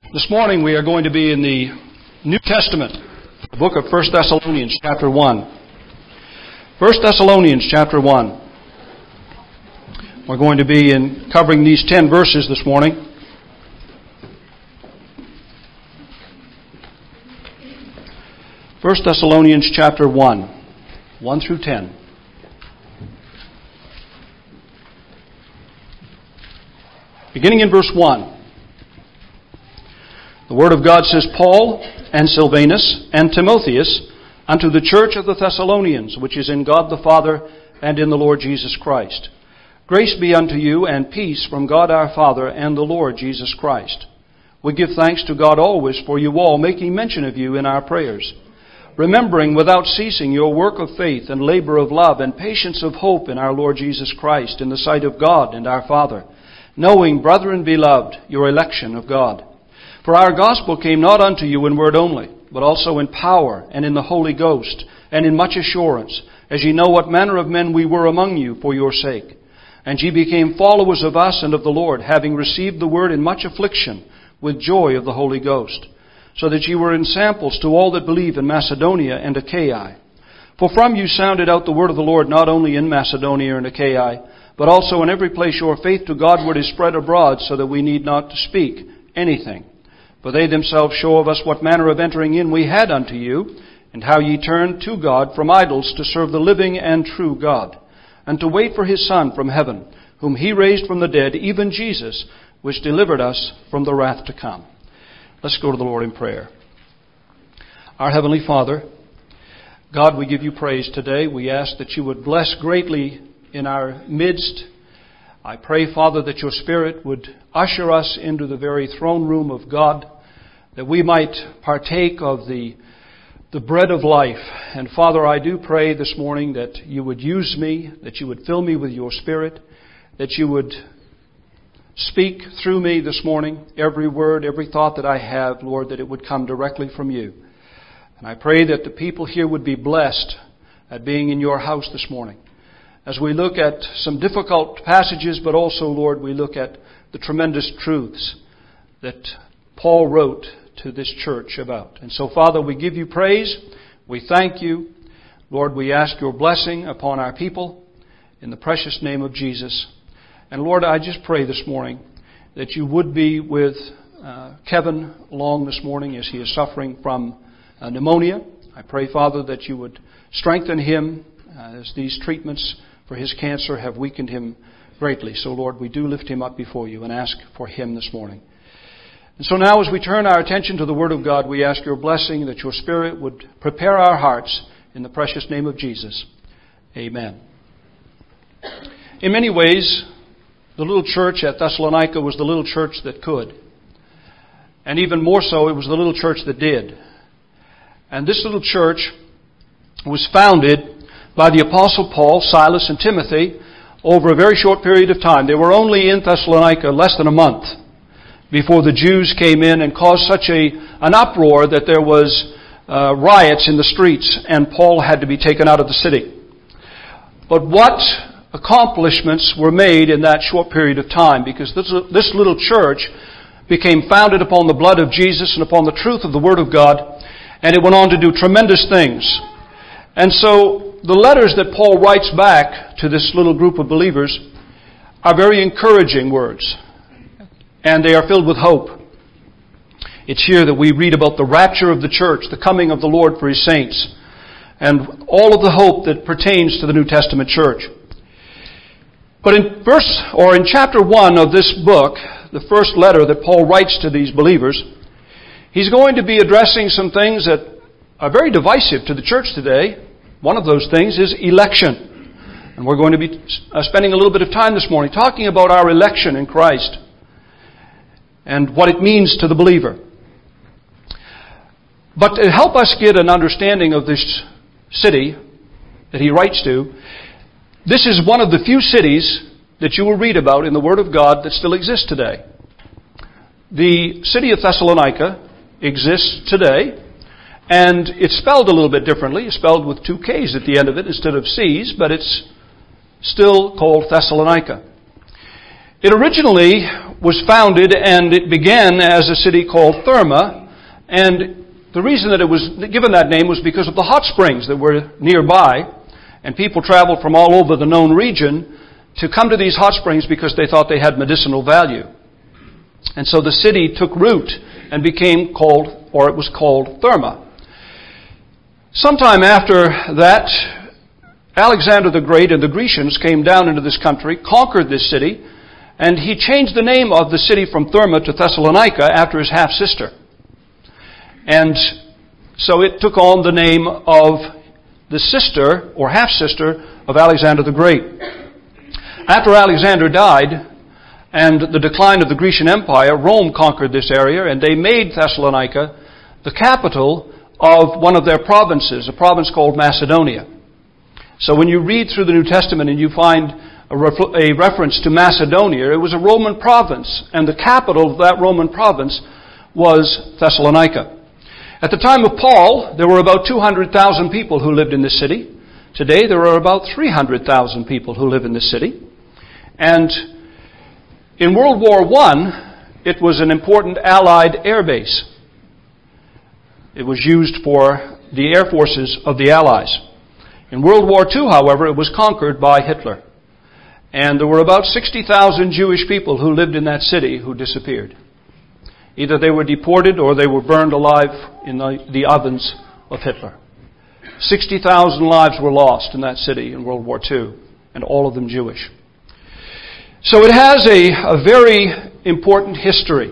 This morning we are going to be in the New Testament, the book of 1 Thessalonians chapter 1. 1 Thessalonians chapter 1. We're going to be covering these 10 verses this morning. First Thessalonians chapter 1, 1 through 10. Beginning in verse 1. The Word of God says, Paul and Silvanus and Timotheus unto the church of the Thessalonians, which is in God the Father and in the Lord Jesus Christ. Grace be unto you and peace from God our Father and the Lord Jesus Christ. We give thanks to God always for you all, making mention of you in our prayers, remembering without ceasing your work of faith and labor of love and patience of hope in our Lord Jesus Christ in the sight of God and our Father, knowing, brethren beloved, your election of God. For our gospel came not unto you in word only, but also in power and in the Holy Ghost, and in much assurance, as ye know what manner of men we were among you for your sake. And ye became followers of us and of the Lord, having received the word in much affliction, with joy of the Holy Ghost, so that ye were ensamples to all that believe in Macedonia and Achaia. For from you sounded out the word of the Lord not only in Macedonia and Achaia, but also in every place your faith to Godward is spread abroad, so that we need not to speak anything. For they themselves show of us what manner of entering in we had unto you, and how ye turned to God from idols to serve the living and true God, and to wait for His Son from heaven, whom He raised from the dead, even Jesus, which delivered us from the wrath to come. Let's go to the Lord in prayer. Our Heavenly Father, God, we give you praise today. We ask that you would bless greatly in our midst. I pray, Father, that your Spirit would usher us into the very throne room of God, that we might partake of the bread of life. And Father, I do pray this morning that you would use me, that you would fill me with your Spirit, that you would speak through me this morning, every word, every thought that I have, Lord, that it would come directly from you. And I pray that the people here would be blessed at being in your house this morning. As we look at some difficult passages, but also, Lord, we look at the tremendous truths that Paul wrote to this church about. And so, Father, we give you praise. We thank you. Lord, we ask your blessing upon our people in the precious name of Jesus. And Lord, I just pray this morning that you would be with Kevin Long this morning as he is suffering from pneumonia. I pray, Father, that you would strengthen him as these treatments for his cancer have weakened him greatly. So, Lord, we do lift him up before you and ask for him this morning. And so now, as we turn our attention to the Word of God, we ask your blessing that your Spirit would prepare our hearts in the precious name of Jesus. Amen. In many ways, the little church at Thessalonica was the little church that could. And even more so, it was the little church that did. And this little church was founded by the Apostle Paul, Silas, and Timothy over a very short period of time. They were only in Thessalonica less than a month before the Jews came in and caused such an uproar that there was riots in the streets and Paul had to be taken out of the city. But what accomplishments were made in that short period of time, because this little church became founded upon the blood of Jesus and upon the truth of the Word of God, and it went on to do tremendous things. And so the letters that Paul writes back to this little group of believers are very encouraging words. And they are filled with hope. It's here that we read about the rapture of the church, the coming of the Lord for His saints, and all of the hope that pertains to the New Testament church. But in chapter 1 of this book, the first letter that Paul writes to these believers, he's going to be addressing some things that are very divisive to the church today. One of those things is election. And we're going to be spending a little bit of time this morning talking about our election in Christ and what it means to the believer. But to help us get an understanding of this city that he writes to, this is one of the few cities that you will read about in the Word of God that still exists today. The city of Thessalonica exists today, and it's spelled a little bit differently. It's spelled with 2 K's at the end of it instead of C's, but it's still called Thessalonica. It originally was founded and it began as a city called Therma, and the reason that it was given that name was because of the hot springs that were nearby, and people traveled from all over the known region to come to these hot springs because they thought they had medicinal value. And so the city took root and became called, or it was called Therma. Sometime after that, Alexander the Great and the Grecians came down into this country, conquered this city, and he changed the name of the city from Therma to Thessalonica after his half-sister. And so it took on the name of the sister or half-sister of Alexander the Great. After Alexander died and the decline of the Grecian Empire, Rome conquered this area and they made Thessalonica the capital of one of their provinces, a province called Macedonia. So when you read through the New Testament and you find a reference to Macedonia, it was a Roman province, and the capital of that Roman province was Thessalonica. At the time of Paul, there were about 200,000 people who lived in this city. Today, there are about 300,000 people who live in this city. And in World War I, it was an important Allied air base. It was used for the air forces of the Allies. In World War II, however, it was conquered by Hitler. And there were about 60,000 Jewish people who lived in that city who disappeared. Either they were deported or they were burned alive in the ovens of Hitler. 60,000 lives were lost in that city in World War II, and all of them Jewish. So it has a very important history.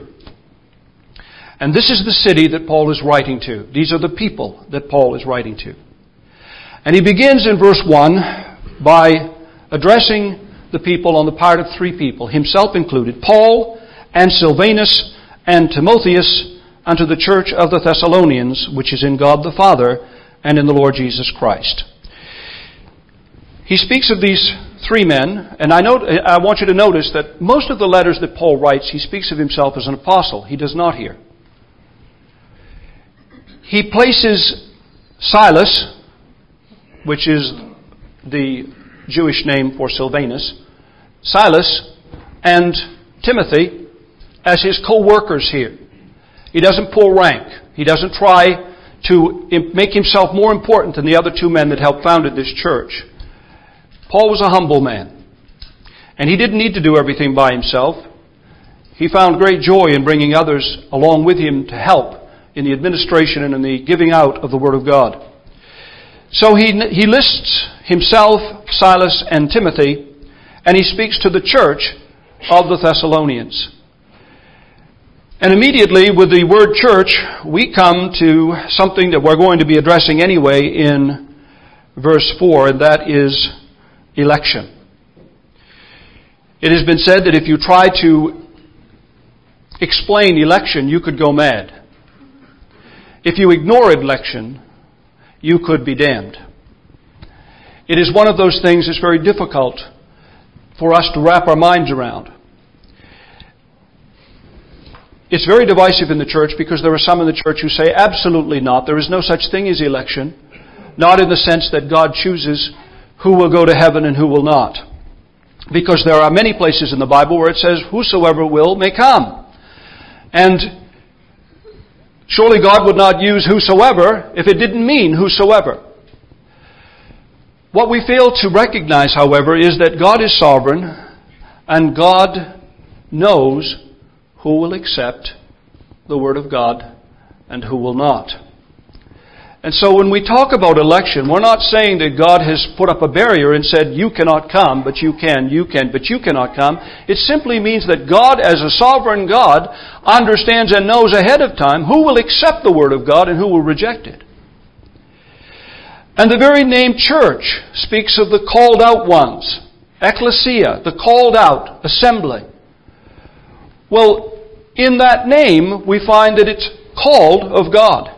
And this is the city that Paul is writing to. These are the people that Paul is writing to. And he begins in verse 1 by addressing the people on the part of three people, himself included, Paul and Silvanus and Timotheus, unto the church of the Thessalonians, which is in God the Father and in the Lord Jesus Christ. He speaks of these three men, and I want you to notice that most of the letters that Paul writes, he speaks of himself as an apostle. He does not here. He places Silas, which is the Jewish name for Silvanus, Silas and Timothy as his co-workers here. He doesn't pull rank. He doesn't try to make himself more important than the other two men that helped founded this church. Paul was a humble man. And he didn't need to do everything by himself. He found great joy in bringing others along with him to help in the administration and in the giving out of the Word of God. So he lists himself, Silas, and Timothy, and he speaks to the church of the Thessalonians. And immediately with the word church, we come to something that we're going to be addressing anyway in verse 4, and that is election. It has been said that if you try to explain election, you could go mad. If you ignore election, you could be damned. It is one of those things that's very difficult for us to wrap our minds around. It's very divisive in the church because there are some in the church who say absolutely not. There is no such thing as election. Not in the sense that God chooses who will go to heaven and who will not. Because there are many places in the Bible where it says whosoever will may come. And surely God would not use whosoever if it didn't mean whosoever. What we fail to recognize, however, is that God is sovereign and God knows who will accept the Word of God and who will not. And so when we talk about election, we're not saying that God has put up a barrier and said, you cannot come, but you can, but you cannot come. It simply means that God, as a sovereign God, understands and knows ahead of time who will accept the Word of God and who will reject it. And the very name church speaks of the called out ones. Ecclesia, the called out assembly. Well, in that name, we find that it's called of God.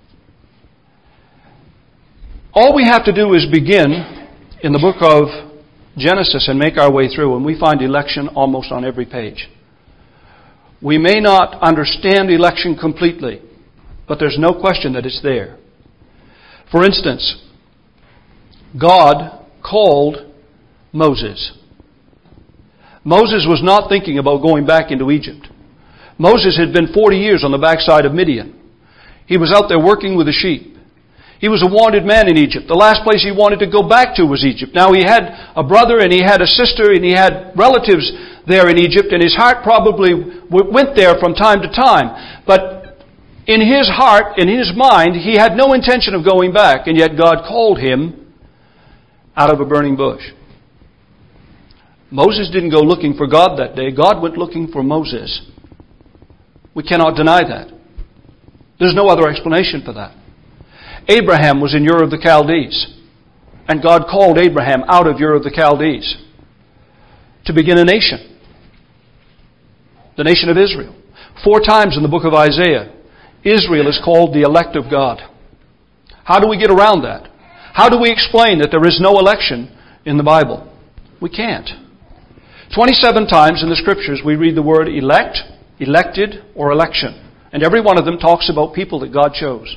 All we have to do is begin in the book of Genesis and make our way through, and we find election almost on every page. We may not understand election completely, but there's no question that it's there. For instance, God called Moses. Moses was not thinking about going back into Egypt. Moses had been 40 years on the backside of Midian. He was out there working with the sheep. He was a wanted man in Egypt. The last place he wanted to go back to was Egypt. Now he had a brother and he had a sister and he had relatives there in Egypt, and his heart probably went there from time to time. But in his heart, in his mind, he had no intention of going back, and yet God called him out of a burning bush. Moses didn't go looking for God that day. God went looking for Moses. We cannot deny that. There's no other explanation for that. Abraham was in Ur of the Chaldees, and God called Abraham out of Ur of the Chaldees to begin a nation. The nation of Israel. 4 times in the book of Isaiah, Israel is called the elect of God. How do we get around that? How do we explain that there is no election in the Bible? We can't. 27 times in the Scriptures we read the word elect, elected, or election. And every one of them talks about people that God chose.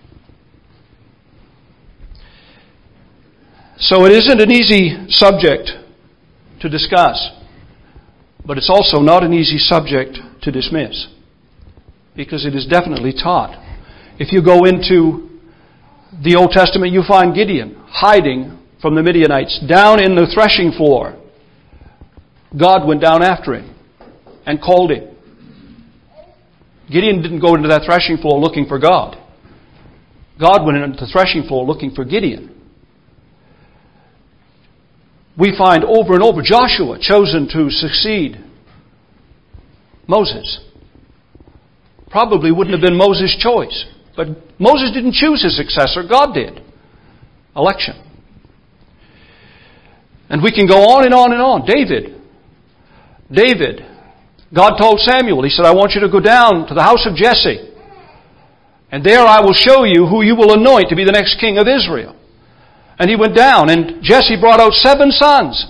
So it isn't an easy subject to discuss. But it's also not an easy subject to dismiss, because it is definitely taught. If you go into the Old Testament, you find Gideon hiding from the Midianites down in the threshing floor. God went down after him and called him. Gideon didn't go into that threshing floor looking for God. God went into the threshing floor looking for Gideon. We find over and over Joshua chosen to succeed Moses. Probably wouldn't have been Moses' choice. But Moses didn't choose his successor. God did. Election. And we can go on and on and on. David. God told Samuel, He said, I want you to go down to the house of Jesse. And there I will show you who you will anoint to be the next king of Israel. And he went down, and Jesse brought out 7 sons.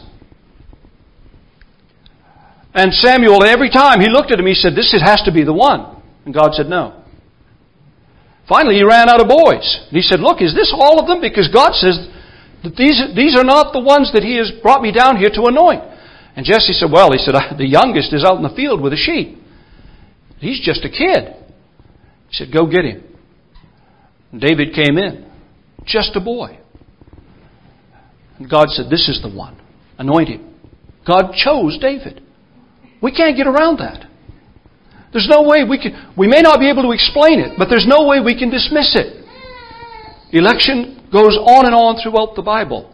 And Samuel, every time he looked at him, he said, this has to be the one. And God said, no. Finally, he ran out of boys. And he said, look, is this all of them? Because God says that these are not the ones that He has brought me down here to anoint. And Jesse said, well, the youngest is out in the field with the sheep. He's just a kid. He said, go get him. And David came in. Just a boy. And God said, this is the one. Anoint him. God chose David. We can't get around that. There's no way we may not be able to explain it, but there's no way we can dismiss it. Election goes on and on throughout the Bible.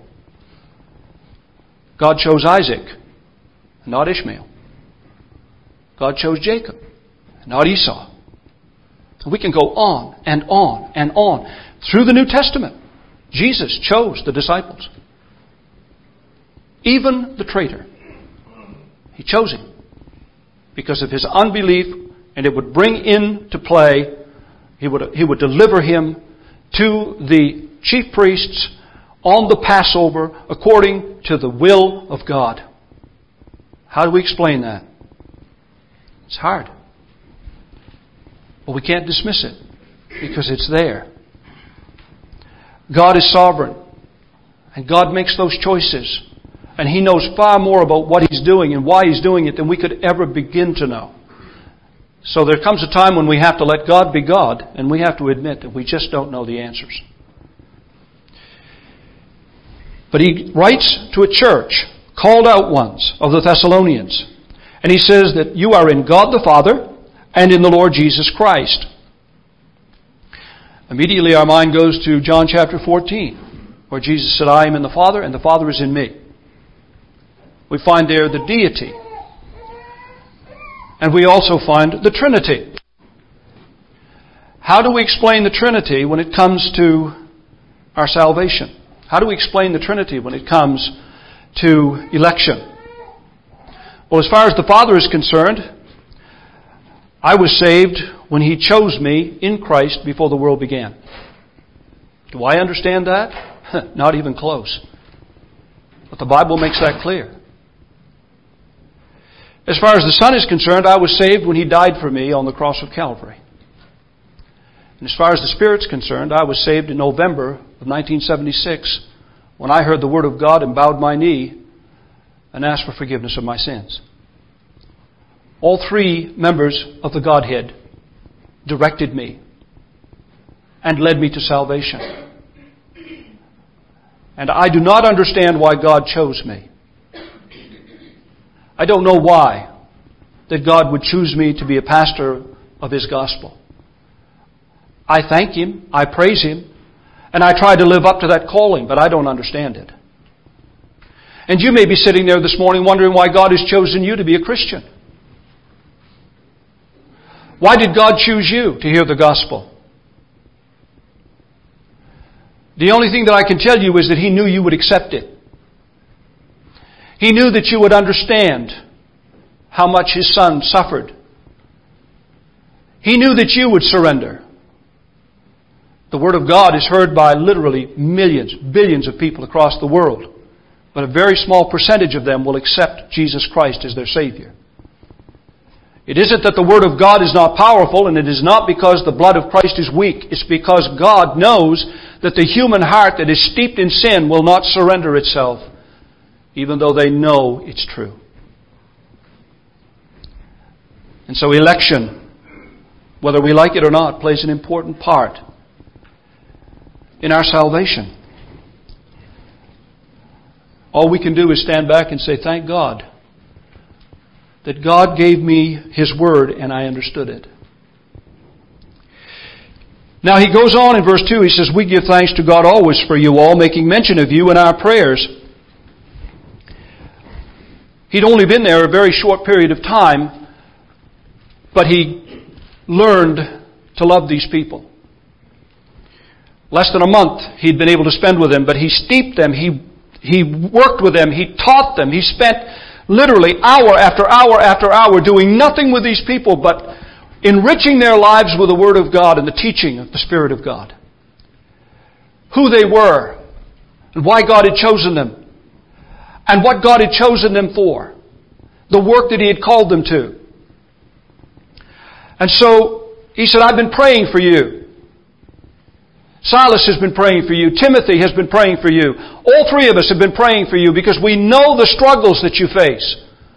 God chose Isaac, not Ishmael. God chose Jacob, not Esau. And we can go on and on and on. Through the New Testament, Jesus chose the disciples. Even the traitor. He chose him because of his unbelief, and it would bring into play, he would deliver him to the chief priests on the Passover according to the will of God. How do we explain that? It's hard. But we can't dismiss it because it's there. God is sovereign, and God makes those choices. And He knows far more about what He's doing and why He's doing it than we could ever begin to know. So there comes a time when we have to let God be God, and we have to admit that we just don't know the answers. But he writes to a church, called out ones of the Thessalonians. And he says that you are in God the Father and in the Lord Jesus Christ. Immediately our mind goes to John chapter 14, where Jesus said, I am in the Father and the Father is in me. We find there the deity. And we also find the Trinity. How do we explain the Trinity when it comes to our salvation? How do we explain the Trinity when it comes to election? Well, as far as the Father is concerned, I was saved when He chose me in Christ before the world began. Do I understand that? Not even close. But the Bible makes that clear. As far as the Son is concerned, I was saved when He died for me on the cross of Calvary. And as far as the Spirit's concerned, I was saved in November of 1976 when I heard the Word of God and bowed my knee and asked for forgiveness of my sins. all three members of the Godhead directed me and led me to salvation. And I do not understand why God chose me. I don't know why that God would choose me to be a pastor of His gospel. I thank Him, I praise Him, and I try to live up to that calling, but I don't understand it. And you may be sitting there this morning wondering why God has chosen you to be a Christian. Why did God choose you to hear the gospel? The only thing that I can tell you is that He knew you would accept it. He knew that you would understand how much His Son suffered. He knew that you would surrender. The Word of God is heard by literally millions, billions of people across the world. But a very small percentage of them will accept Jesus Christ as their Savior. It isn't that the Word of God is not powerful, and it is not because the blood of Christ is weak. It's because God knows that the human heart that is steeped in sin will not surrender itself, even though they know it's true. And so election, whether we like it or not, plays an important part in our salvation. All we can do is stand back and say, thank God that God gave me His Word and I understood it. Now he goes on in verse 2, he says, we give thanks to God always for you all, making mention of you in our prayers. He'd only been there a very short period of time, but he learned to love these people. Less than a month he'd been able to spend with them, but he steeped them, he worked with them, he taught them, he spent literally hour after hour after hour doing nothing with these people but enriching their lives with the Word of God and the teaching of the Spirit of God. Who they were, and why God had chosen them, and what God had chosen them for. The work that He had called them to. And so, he said, I've been praying for you. Silas has been praying for you. Timothy has been praying for you. All three of us have been praying for you because we know the struggles that you face.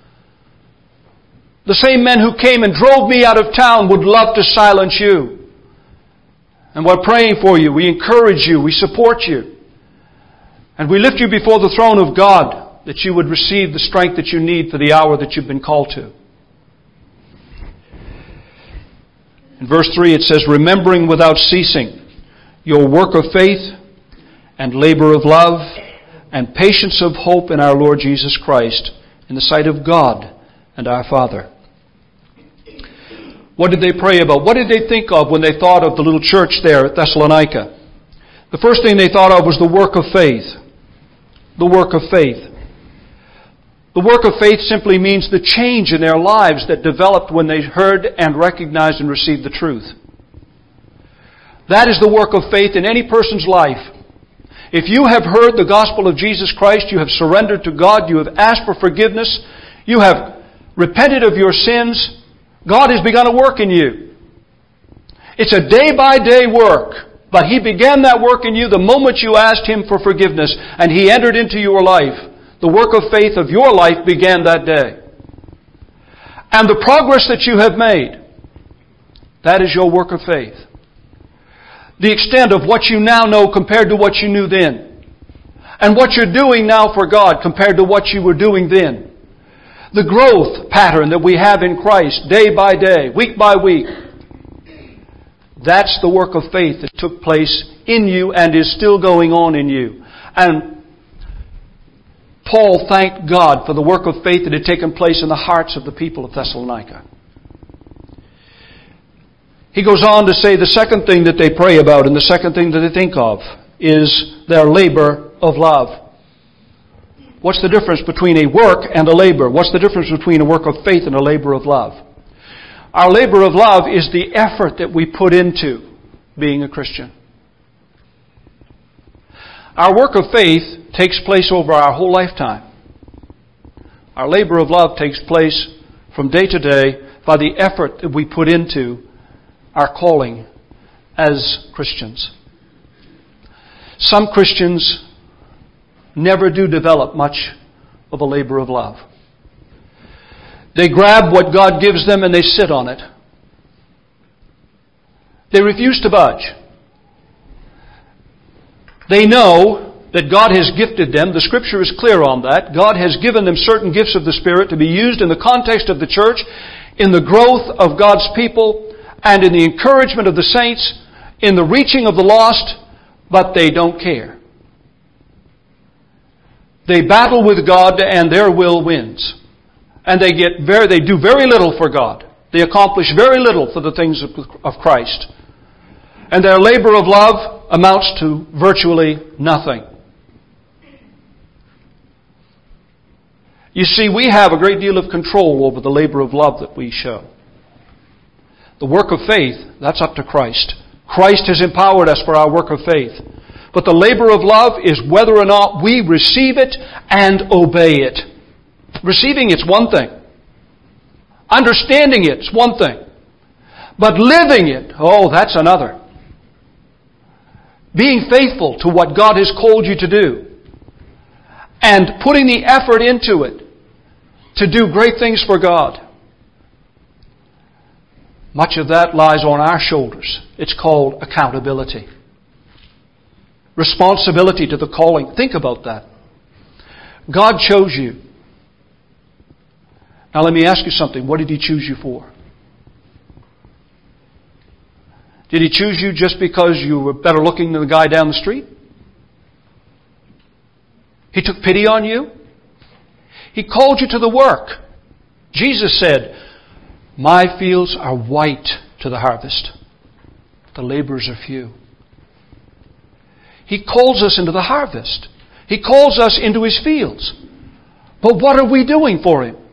The same men who came and drove me out of town would love to silence you. And we're praying for you. We encourage you. We support you. And we lift you before the throne of God that you would receive the strength that you need for the hour that you've been called to. In verse 3 it says, remembering without ceasing your work of faith and labor of love and patience of hope in our Lord Jesus Christ in the sight of God and our Father. What did they pray about? What did they think of when they thought of the little church there at Thessalonica? The first thing they thought of was the work of faith. The work of faith. The work of faith simply means the change in their lives that developed when they heard and recognized and received the truth. That is the work of faith in any person's life. If you have heard the gospel of Jesus Christ, you have surrendered to God, you have asked for forgiveness, you have repented of your sins, God has begun a work in you. It's a day-by-day work, but He began that work in you the moment you asked Him for forgiveness, and He entered into your life. The work of faith of your life began that day. And the progress that you have made, that is your work of faith. The extent of what you now know compared to what you knew then. And what you're doing now for God compared to what you were doing then. The growth pattern that we have in Christ day by day, week by week. That's the work of faith that took place in you and is still going on in you. And Paul thanked God for the work of faith that had taken place in the hearts of the people of Thessalonica. He goes on to say the second thing that they pray about and the second thing that they think of is their labor of love. What's the difference between a work and a labor? What's the difference between a work of faith and a labor of love? Our labor of love is the effort that we put into being a Christian. Our work of faith takes place over our whole lifetime. Our labor of love takes place from day to day by the effort that we put into our calling as Christians. Some Christians never do develop much of a labor of love. They grab what God gives them and they sit on it. They refuse to budge. They know that God has gifted them. The Scripture is clear on that. God has given them certain gifts of the Spirit to be used in the context of the church, in the growth of God's people, and in the encouragement of the saints, in the reaching of the lost, but they don't care. They battle with God and their will wins. And they do very little for God. They accomplish very little for the things of Christ. And their labor of love amounts to virtually nothing. You see, we have a great deal of control over the labor of love that we show. The work of faith, that's up to Christ. Christ has empowered us for our work of faith. But the labor of love is whether or not we receive it and obey it. Receiving it's one thing. Understanding it's one thing. But living it, that's another. Being faithful to what God has called you to do. And putting the effort into it to do great things for God. Much of that lies on our shoulders. It's called accountability. Responsibility to the calling. Think about that. God chose you. Now let me ask you something. What did He choose you for? Did He choose you just because you were better looking than the guy down the street? He took pity on you? He called you to the work. Jesus said, "My fields are white to the harvest. The laborers are few." He calls us into the harvest. He calls us into His fields. But what are we doing for Him?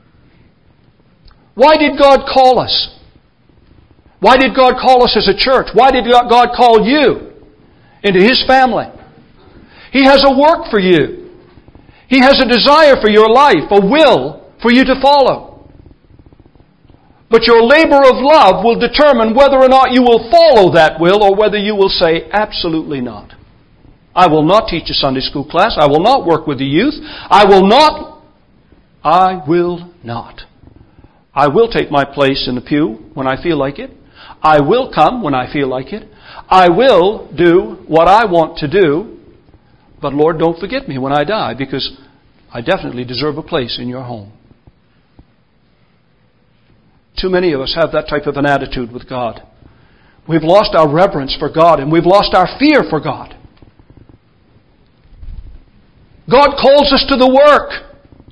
Why did God call us? Why did God call us as a church? Why did God call you into His family? He has a work for you. He has a desire for your life, a will for you to follow. But your labor of love will determine whether or not you will follow that will or whether you will say, absolutely not. I will not teach a Sunday school class. I will not work with the youth. I will not. I will take my place in the pew when I feel like it. I will come when I feel like it. I will do what I want to do. But Lord, don't forget me when I die, because I definitely deserve a place in your home. Too many of us have that type of an attitude with God. We've lost our reverence for God, and we've lost our fear for God. God calls us to the work.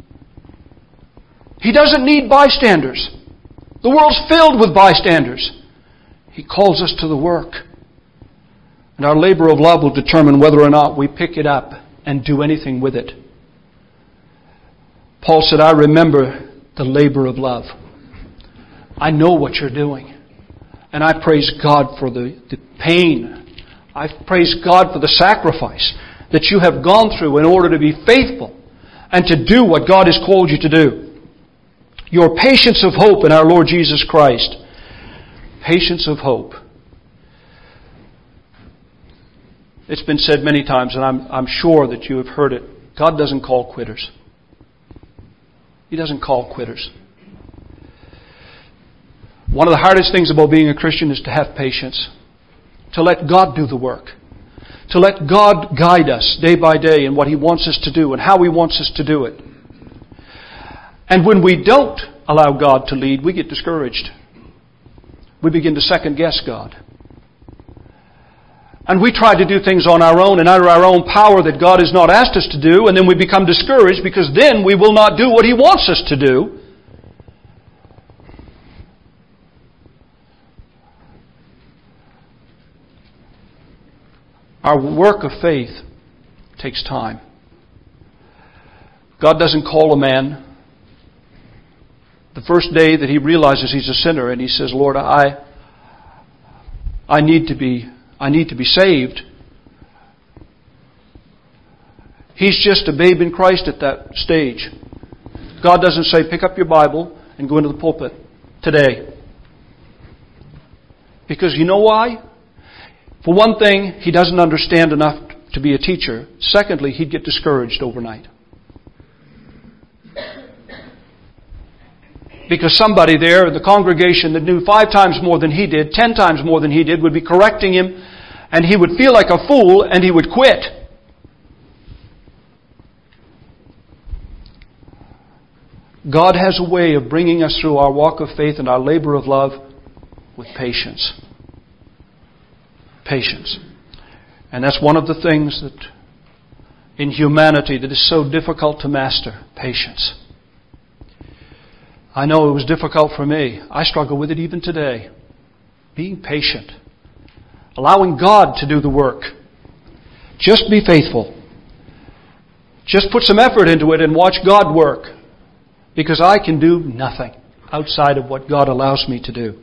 He doesn't need bystanders. The world's filled with bystanders. He calls us to the work. And our labor of love will determine whether or not we pick it up and do anything with it. Paul said, I remember the labor of love. I know what you're doing. And I praise God for the pain. I praise God for the sacrifice that you have gone through in order to be faithful and to do what God has called you to do. Your patience of hope in our Lord Jesus Christ. Patience of hope. It's been said many times, and I'm sure that you have heard it. God doesn't call quitters. He doesn't call quitters. One of the hardest things about being a Christian is to have patience. To let God do the work. To let God guide us day by day in what He wants us to do and how He wants us to do it. And when we don't allow God to lead, we get discouraged. We begin to second guess God. And we try to do things on our own and under our own power that God has not asked us to do, and then we become discouraged because then we will not do what He wants us to do. Our work of faith takes time. God doesn't call a man the first day that he realizes he's a sinner and he says, Lord, I need to be saved. He's just a babe in Christ at that stage. God doesn't say, pick up your Bible and go into the pulpit today. Because you know why? For one thing, he doesn't understand enough to be a teacher. Secondly, he'd get discouraged overnight. because somebody there in the congregation that knew 5 times more than he did, 10 times more than he did, would be correcting him, and he would feel like a fool, and he would quit. God has a way of bringing us through our walk of faith and our labor of love with patience. Patience. And that's one of the things that in humanity that is so difficult to master. Patience. I know it was difficult for me. I struggle with it even today. Being patient. Allowing God to do the work. Just be faithful. Just put some effort into it and watch God work. Because I can do nothing outside of what God allows me to do.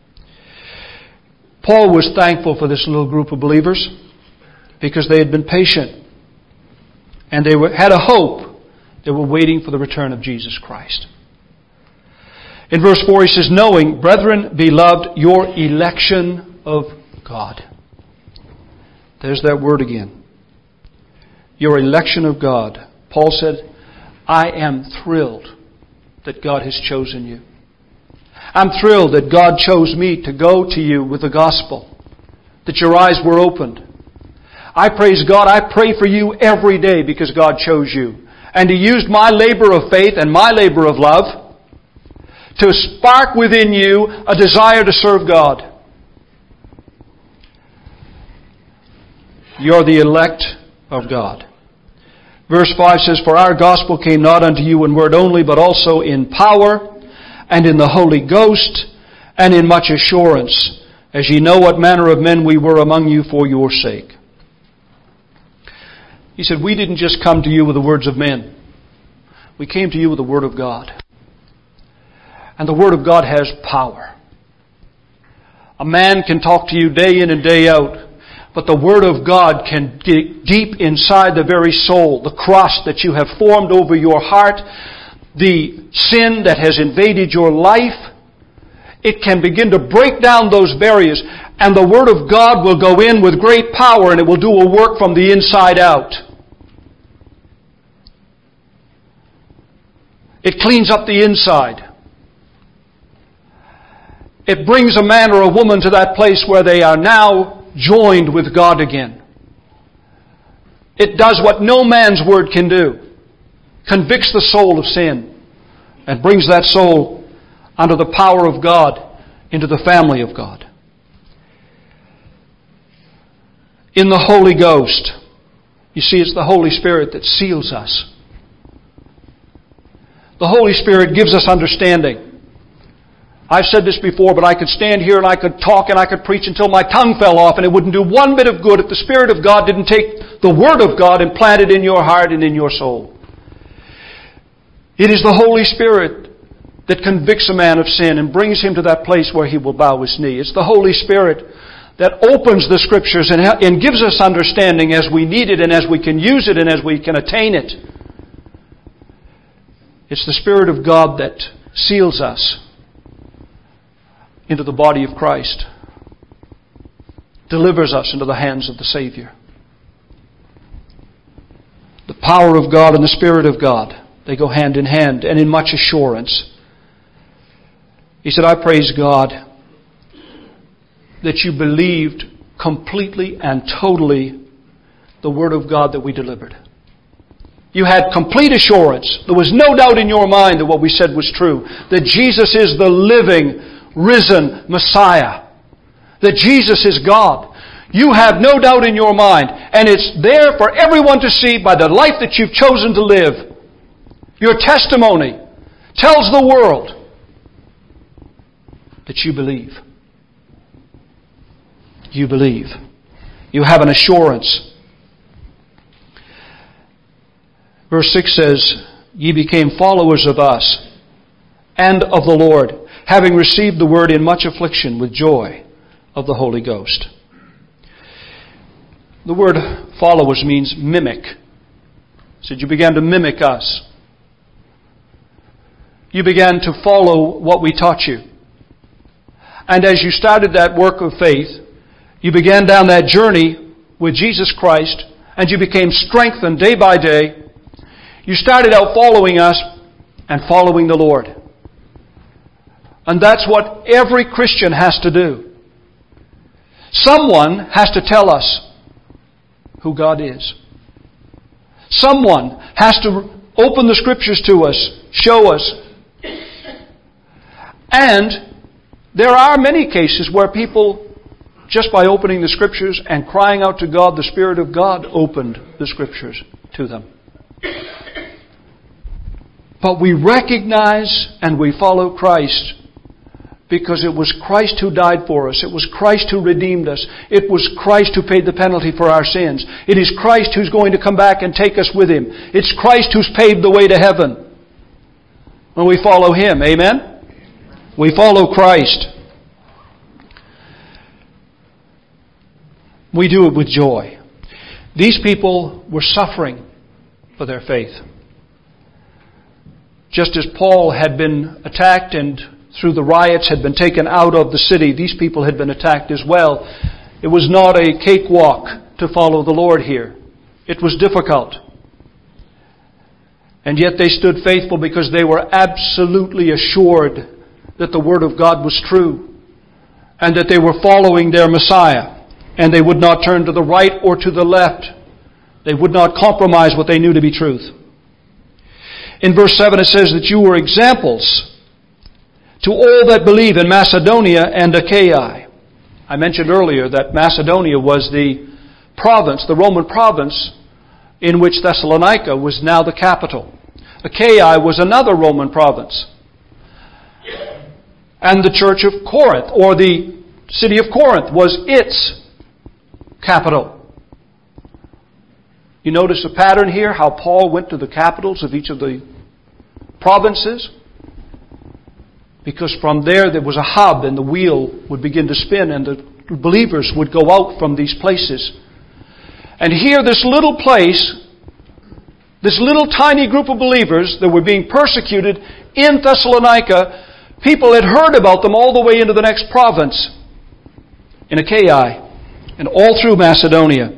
Paul was thankful for this little group of believers because they had been patient. And they had a hope. They were waiting for the return of Jesus Christ. In verse 4 he says, knowing, brethren, beloved, your election of God. There's that word again. Your election of God. Paul said, I am thrilled that God has chosen you. I'm thrilled that God chose me to go to you with the gospel. That your eyes were opened. I praise God. I pray for you every day because God chose you. And He used my labor of faith and my labor of love to spark within you a desire to serve God. You're the elect of God. Verse 5 says, for our gospel came not unto you in word only, but also in power, and in the Holy Ghost, and in much assurance, as ye know what manner of men we were among you for your sake. He said, we didn't just come to you with the words of men. We came to you with the Word of God. And the Word of God has power. A man can talk to you day in and day out, but the Word of God can dig deep inside the very soul, the crust that you have formed over your heart, the sin that has invaded your life. It can begin to break down those barriers, and the Word of God will go in with great power, and it will do a work from the inside out. It cleans up the inside. It brings a man or a woman to that place where they are now joined with God again. It does what no man's word can do. Convicts the soul of sin and brings that soul under the power of God into the family of God. In the Holy Ghost. You see, it's the Holy Spirit that seals us. The Holy Spirit gives us understanding. I've said this before, but I could stand here and I could talk and I could preach until my tongue fell off, and it wouldn't do one bit of good if the Spirit of God didn't take the Word of God and plant it in your heart and in your soul. It is the Holy Spirit that convicts a man of sin and brings him to that place where he will bow his knee. It's the Holy Spirit that opens the Scriptures and gives us understanding as we need it and as we can use it and as we can attain it. It's the Spirit of God that seals us into the body of Christ, delivers us into the hands of the Savior. The power of God and the Spirit of God, they go hand in hand, and in much assurance. He said, I praise God that you believed completely and totally the Word of God that we delivered. You had complete assurance. There was no doubt in your mind that what we said was true. That Jesus is the living, risen Messiah. That Jesus is God. You have no doubt in your mind. And it's there for everyone to see by the life that you've chosen to live. Your testimony tells the world that you believe. You believe. You have an assurance. Verse 6 says, ye became followers of us and of the Lord, having received the word in much affliction with joy of the Holy Ghost. The word followers means mimic. It said you began to mimic us. You began to follow what we taught you. And as you started that work of faith, you began down that journey with Jesus Christ, and you became strengthened day by day. You started out following us and following the Lord. And that's what every Christian has to do. Someone has to tell us who God is. Someone has to open the Scriptures to us, show us. And there are many cases where people, just by opening the Scriptures and crying out to God, the Spirit of God opened the Scriptures to them. But we recognize and we follow Christ because it was Christ who died for us. It was Christ who redeemed us. It was Christ who paid the penalty for our sins. It is Christ who's going to come back and take us with Him. It's Christ who's paved the way to heaven. When we follow Him, amen? We follow Christ. We do it with joy. These people were suffering for their faith. Just as Paul had been attacked and through the riots had been taken out of the city, these people had been attacked as well. It was not a cakewalk to follow the Lord here. It was difficult. And yet they stood faithful because they were absolutely assured that the Word of God was true and that they were following their Messiah. And they would not turn to the right or to the left. They would not compromise what they knew to be truth. In verse 7 it says that you were examples to all that believe in Macedonia and Achaia. I mentioned earlier that Macedonia was the province, the Roman province, in which Thessalonica was now the capital. Achaia was another Roman province. And the church of Corinth, or the city of Corinth, was its capital. You notice a pattern here, how Paul went to the capitals of each of the provinces? Because from there was a hub and the wheel would begin to spin and the believers would go out from these places. And here, this little place, this little tiny group of believers that were being persecuted in Thessalonica, people had heard about them all the way into the next province, in Achaia, and all through Macedonia.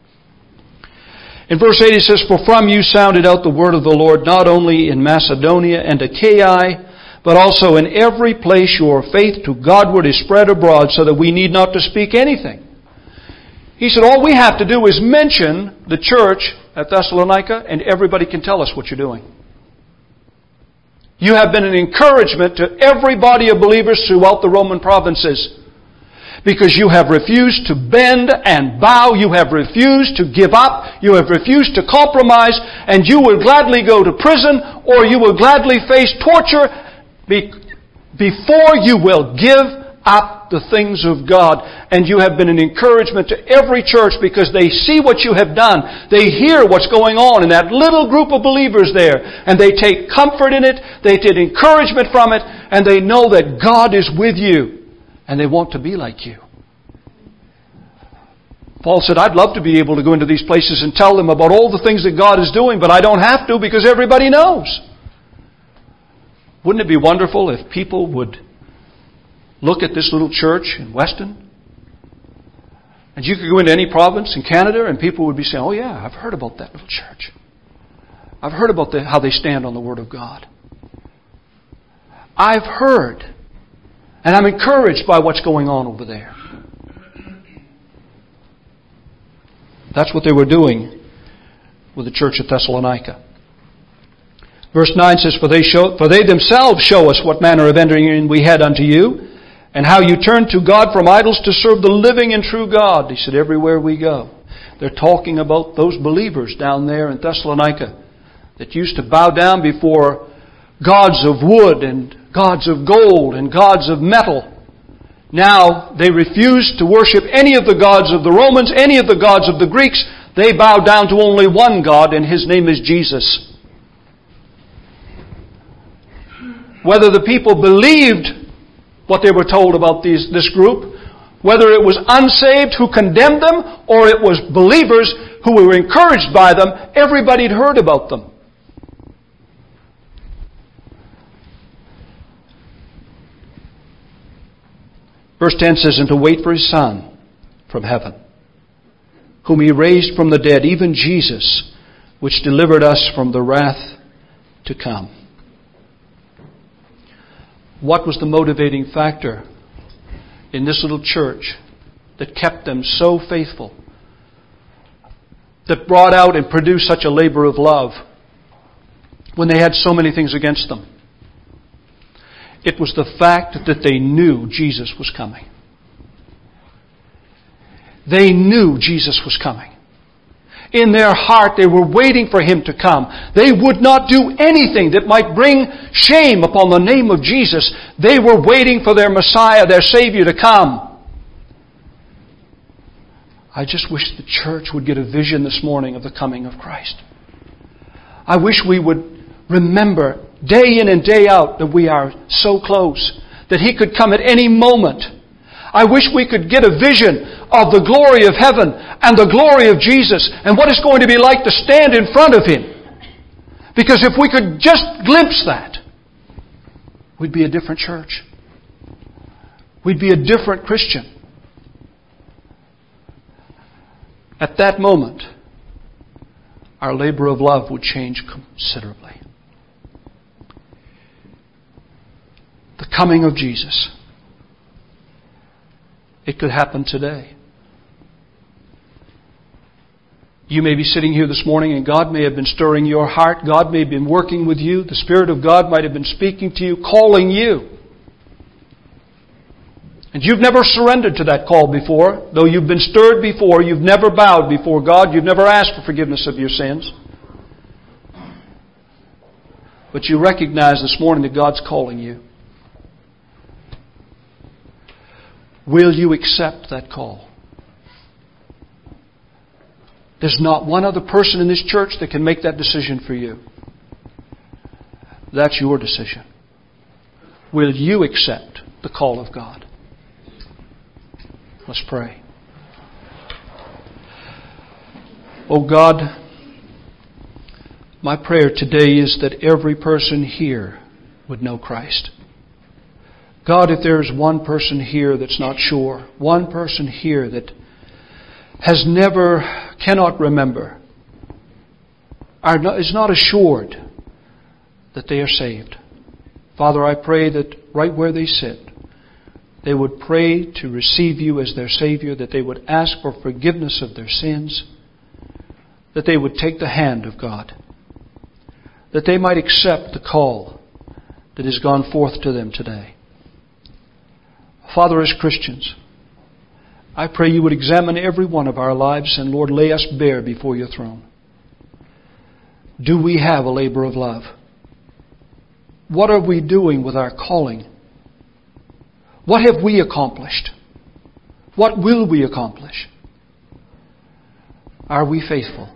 In verse 8 it says, "For from you sounded out the word of the Lord, not only in Macedonia and Achaia, but also in every place your faith to Godward is spread abroad, so that we need not to speak anything." He said, all we have to do is mention the church at Thessalonica, and everybody can tell us what you're doing. You have been an encouragement to every body of believers throughout the Roman provinces. Because you have refused to bend and bow, you have refused to give up, you have refused to compromise, and you will gladly go to prison, or you will gladly face torture before you will give up the things of God. And you have been an encouragement to every church because they see what you have done. They hear what's going on in that little group of believers there, and they take comfort in it, they take encouragement from it, and they know that God is with you. And they want to be like you. Paul said, I'd love to be able to go into these places and tell them about all the things that God is doing, but I don't have to because everybody knows. Wouldn't it be wonderful if people would look at this little church in Weston? And you could go into any province in Canada and people would be saying, oh yeah, I've heard about that little church. I've heard about how they stand on the Word of God. I've heard. And I'm encouraged by what's going on over there. That's what they were doing with the church at Thessalonica. Verse 9 says, For they themselves show us what manner of entering we had unto you, and how you turned to God from idols to serve the living and true God. He said, everywhere we go. They're talking about those believers down there in Thessalonica that used to bow down before gods of wood and gods of gold and gods of metal. Now they refuse to worship any of the gods of the Romans, any of the gods of the Greeks. They bow down to only one God, and His name is Jesus. Whether the people believed what they were told about this group, whether it was unsaved who condemned them, or it was believers who were encouraged by them, everybody had heard about them. Verse 10 says, And to wait for His Son from heaven, whom He raised from the dead, even Jesus, which delivered us from the wrath to come. What was the motivating factor in this little church that kept them so faithful, that brought out and produced such a labor of love when they had so many things against them? It was the fact that they knew Jesus was coming. They knew Jesus was coming. In their heart, they were waiting for Him to come. They would not do anything that might bring shame upon the name of Jesus. They were waiting for their Messiah, their Savior, to come. I just wish the church would get a vision this morning of the coming of Christ. I wish we would remember day in and day out that we are so close, that He could come at any moment. I wish we could get a vision of the glory of heaven and the glory of Jesus and what it's going to be like to stand in front of Him. Because if we could just glimpse that, we'd be a different church. We'd be a different Christian. At that moment, our labor of love would change considerably. The coming of Jesus. It could happen today. You may be sitting here this morning and God may have been stirring your heart. God may have been working with you. The Spirit of God might have been speaking to you, calling you. And you've never surrendered to that call before. Though you've been stirred before, you've never bowed before God. You've never asked for forgiveness of your sins. But you recognize this morning that God's calling you. Will you accept that call? There's not one other person in this church that can make that decision for you. That's your decision. Will you accept the call of God? Let's pray. Oh God, my prayer today is that every person here would know Christ. God, if there is one person here that's not sure, one person here that cannot remember, is not assured that they are saved. Father, I pray that right where they sit, they would pray to receive You as their Savior, that they would ask for forgiveness of their sins, that they would take the hand of God, that they might accept the call that has gone forth to them today. Father, as Christians, I pray You would examine every one of our lives and, Lord, lay us bare before Your throne. Do we have a labor of love? What are we doing with our calling? What have we accomplished? What will we accomplish? Are we faithful?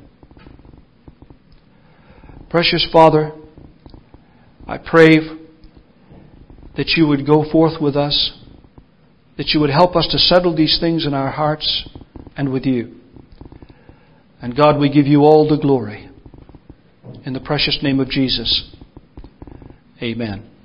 Precious Father, I pray that You would go forth with us, that You would help us to settle these things in our hearts and with You. And God, we give You all the glory. In the precious name of Jesus, amen.